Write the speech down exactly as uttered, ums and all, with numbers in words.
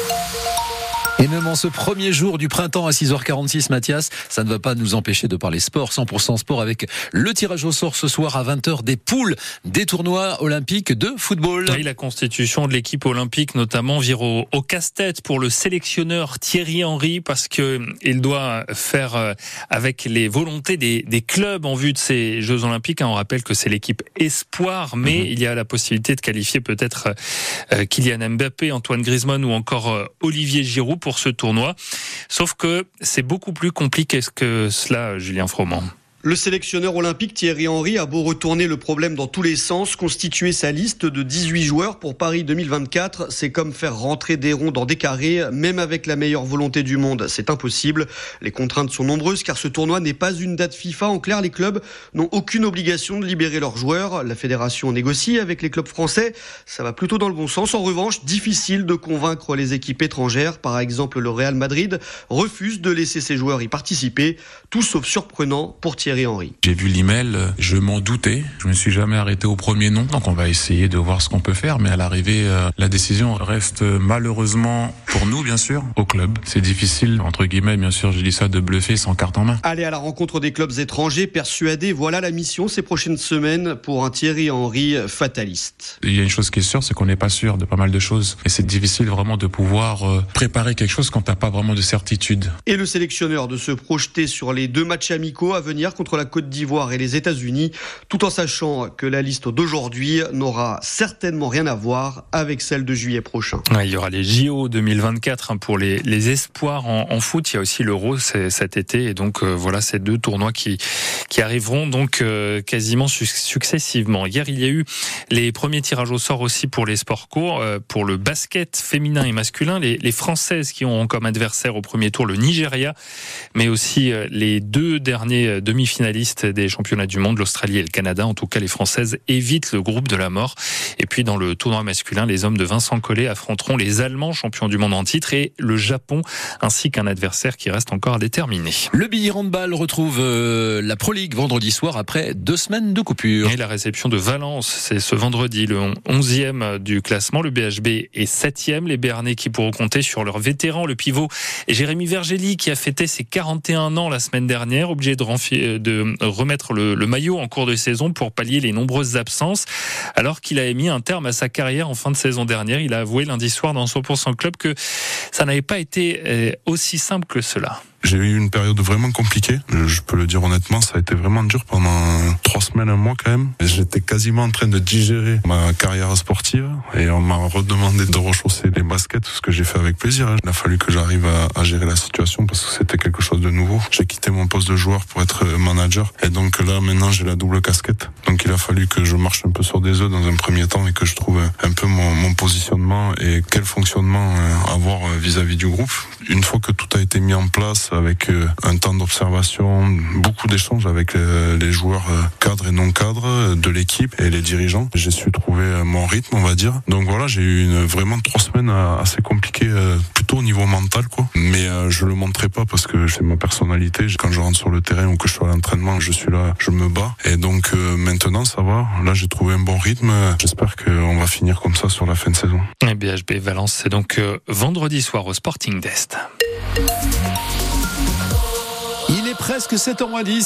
Et même en ce premier jour du printemps à six heures quarante-six, Mathias, ça ne va pas nous empêcher de parler sport. cent pour cent sport avec le tirage au sort ce soir à vingt heures des poules des tournois olympiques de football. Oui, la constitution de l'équipe olympique notamment vire au, au casse-tête pour le sélectionneur Thierry Henry parce que il doit faire avec les volontés des, des clubs en vue de ces Jeux olympiques. On rappelle que c'est l'équipe espoir, mais mmh. il y a la possibilité de qualifier peut-être euh, Kylian Mbappé, Antoine Griezmann ou encore euh, Olivier Giroud pour ce tournoi. Sauf que c'est beaucoup plus compliqué que cela, Julien Froment. Le sélectionneur olympique Thierry Henry a beau retourner le problème dans tous les sens, constituer sa liste de dix-huit joueurs pour Paris deux mille vingt-quatre, c'est comme faire rentrer des ronds dans des carrés, même avec la meilleure volonté du monde, c'est impossible. Les contraintes sont nombreuses car ce tournoi n'est pas une date FIFA. En clair, les clubs n'ont aucune obligation de libérer leurs joueurs. La fédération négocie avec les clubs français, ça va plutôt dans le bon sens. En revanche, difficile de convaincre les équipes étrangères. Par exemple, le Real Madrid refuse de laisser ses joueurs y participer, tout sauf surprenant pour Thierry Henry. J'ai vu l'email, je m'en doutais. Je me suis jamais arrêté au premier nom. Donc on va essayer de voir ce qu'on peut faire. Mais à l'arrivée, euh, la décision reste malheureusement pour nous, bien sûr, au club. C'est difficile, entre guillemets, bien sûr, je dis ça, de bluffer sans carte en main. Aller à la rencontre des clubs étrangers, persuadés, voilà la mission ces prochaines semaines pour un Thierry Henry fataliste. Il y a une chose qui est sûre, c'est qu'on n'est pas sûr de pas mal de choses. Et c'est difficile vraiment de pouvoir euh, préparer quelque chose quand t'as pas vraiment de certitude. Et le sélectionneur de se projeter sur les deux matchs amicaux à venir contre la Côte d'Ivoire et les États-Unis, tout en sachant que la liste d'aujourd'hui n'aura certainement rien à voir avec celle de juillet prochain. Ouais, il y aura les J O deux mille vingt-quatre pour les, les espoirs en, en foot. Il y a aussi l'Euro cet été. Et donc euh, voilà ces deux tournois qui, qui arriveront donc euh, quasiment su- successivement. Hier, il y a eu les premiers tirages au sort aussi pour les sports courts, euh, pour le basket féminin et masculin. Les, les Françaises qui ont comme adversaire au premier tour le Nigeria, mais aussi euh, les deux derniers demi-finalistes des championnats du monde, l'Australie et le Canada. En tout cas, les Françaises évitent le groupe de la mort. Et puis, dans le tournoi masculin, les hommes de Vincent Collet affronteront les Allemands, champions du monde en titre, et le Japon, ainsi qu'un adversaire qui reste encore à déterminer. Le billet handball retrouve euh, la Pro League vendredi soir après deux semaines de coupure. Et la réception de Valence, c'est ce vendredi, le onzième du classement. Le B H B est septième. Les Béarnais qui pourront compter sur leurs vétérans, le pivot Jérémy Vergely, qui a fêté ses quarante et un ans la semaine dernière, obligé de renfier, de remettre le, le maillot en cours de saison pour pallier les nombreuses absences. Alors qu'il a mis un terme à sa carrière en fin de saison dernière, il a avoué lundi soir dans cent pour cent Club que ça n'avait pas été aussi simple que cela. J'ai eu une période vraiment compliquée, je peux le dire honnêtement, ça a été vraiment dur pendant trois semaines, un mois quand même. J'étais quasiment en train de digérer ma carrière sportive et on m'a redemandé de rechausser les baskets, ce que j'ai fait avec plaisir. Il a fallu que j'arrive à, à gérer la situation parce que c'était quelque chose de nouveau. J'ai quitté mon poste de joueur pour être manager et donc là maintenant j'ai la double casquette. Donc il a fallu que je marche un peu sur des œufs dans un premier temps et que je trouve un peu mon, mon positionnement et quel fonctionnement avoir vis-à-vis du groupe. Une fois que tout a été mis en place, avec un temps d'observation, beaucoup d'échanges avec les joueurs cadres et non cadres de l'équipe et les dirigeants. J'ai su trouver mon rythme, on va dire. Donc voilà, j'ai eu une, vraiment trois semaines assez compliquées, plutôt au niveau mental, quoi. Mais je le montrerai pas parce que c'est ma personnalité. Quand je rentre sur le terrain ou que je suis à l'entraînement, je suis là, je me bats. Et donc maintenant, ça va. Là, j'ai trouvé un bon rythme. J'espère qu'on va finir comme ça sur la fin de saison. Et B H B Valence, c'est donc vendredi soir au Sporting d'Est. Il est presque sept heures moins dix.